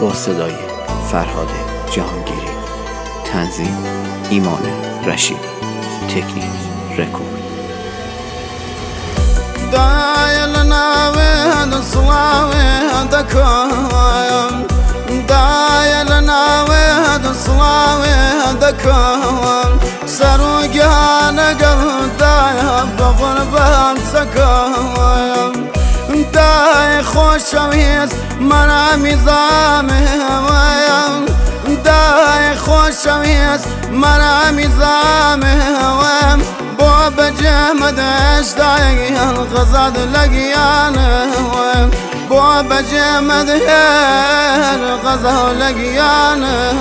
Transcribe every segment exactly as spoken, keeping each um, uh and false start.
با صدای فرهاد جهانگیری، تنظیم ایمان رشیدی، تکنیک رکورد. دایل ناوی صلاوی دکایم، دایل ناوی صلاوی دکایم، سروگان گل دایم بغربان سکایم، دای خوشویست من میزامم، دای خوشویست من میزامم، بو بجمد اشتاقی الغزاد لقيانه، بو بجمد الغزاد لقيانه،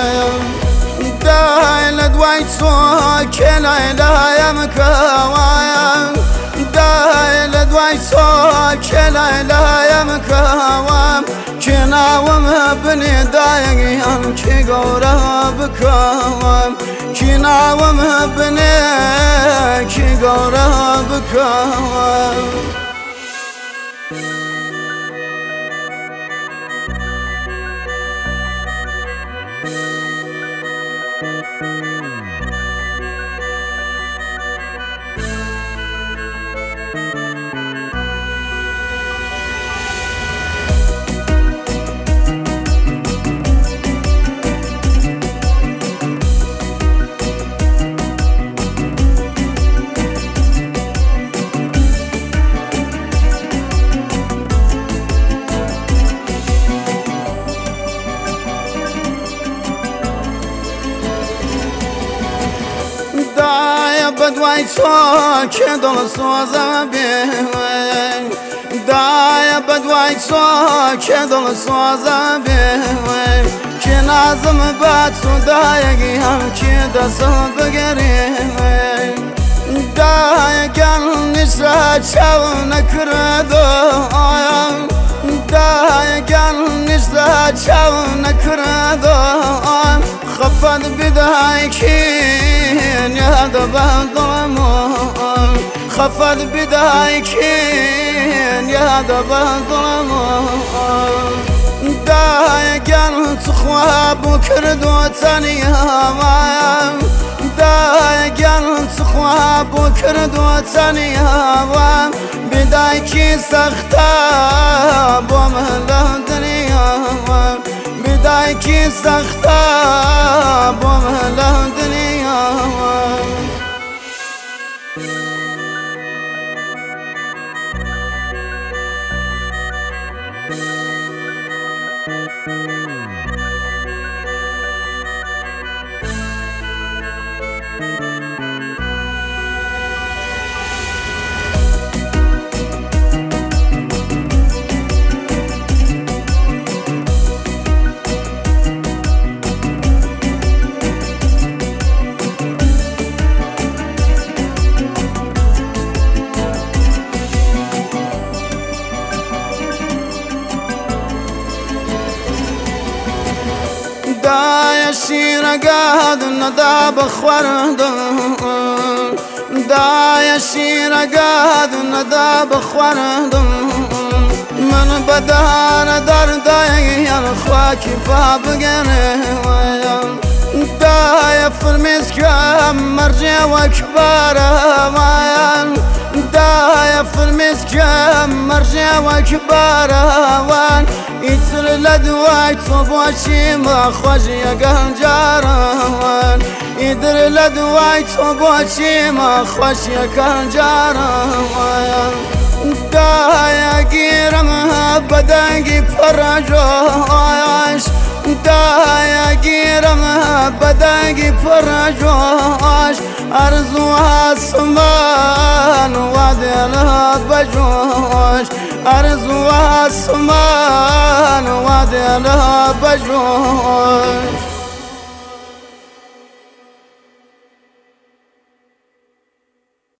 داي لدواي صوك لا لا يمكوايا، داي لدواي صوك لا لا يمكوام، كناوم بني دايقي كي قورا بكوام، كناوم بني كي قورا بكوام. بدوای صوک دل سوزم بیوی، دای بدوای صوک دل سوزم بیوی، که نازم باد سودایگی هم که دست بگیری، دای گل نشا چاو نکردو، دای گل نشا چاو نکردو، خفت بدای کین یاد بندرمو، خفت بدای کین یاد بندرمو، دای گل تخواب کردو تنیام، دای گل تخواب کردو تنیام، بدای کی سختا بوم دنیام، بدای کی سختا بوم دنیام. دای شیر قاد ندا بخورد، دای شیر قاد ندا بخورد، من بدار در دای خواکی فابگنه، دای فرمیز کم مرجع و کبارم، دای فرمیز کم مرجع و کبارم، ایتر لدوای تو باشی ما خوشی گنجارم، ایتر لدوای تو باشی ما خوشی گنجارم، دای گیرم بدنگی پرجاش، دای گیرم بدنگی پرجاش، ارزو آسمان و دل بجوش، ارزو آسمان و دل بجوش.